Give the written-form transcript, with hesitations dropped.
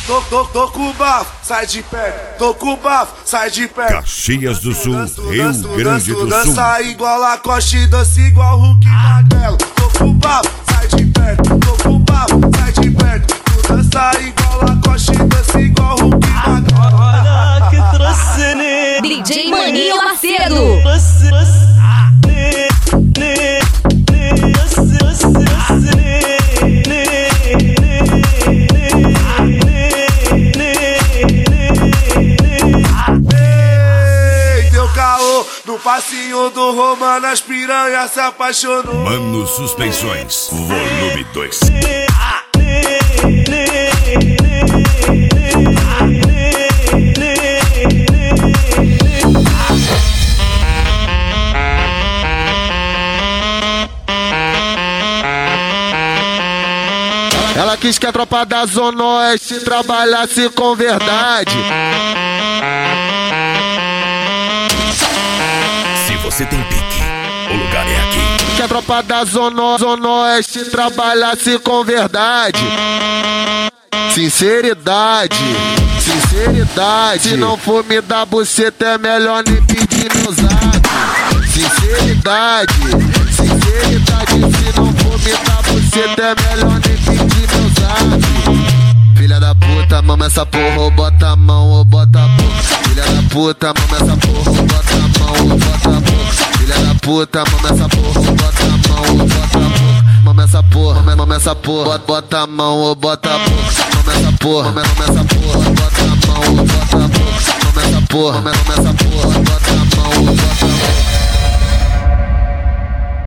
Tô com o bafo, sai de perto. Tô com o bafo, sai de perto. Caxias do Sul, Rio Grande do Sul. Dança igual Lacoste, dança igual Hulk Magrelo. Tô com o bafo, sai de perto. Tô com o bafo, sai de perto. Tu dança igual Lacoste, dança igual Hulk Magrelo. Olha que trouxe DJ Maninho Macedo. No passinho do Romano as piranhas se apaixonou. Mano Suspensões, volume 2. Ela quis que a tropa da Zona Oeste trabalhasse com verdade. Você tem pique, o lugar é aqui. Que a tropa da Zona Oeste trabalhasse com verdade. Sinceridade, sinceridade. Se não for me dar buceta é melhor nem pedir meu zap. Sinceridade, sinceridade. Se não for me dar buceta é melhor nem pedir meu zap. Filha da puta, mama essa porra, ou bota a mão ou bota a boca. Filha da puta, mama essa porra, ou bota a mão ou bota a boca. Filha da puta, mama essa porra, ou bota a mão ou bota a boca. Mama essa porra, mama essa porra, bota a mão ou bota a boca. Mama essa porra, mama essa porra, bota a mão ou bota a boca. Mama essa porra, mama essa porra, bota a mão ou bota a boca.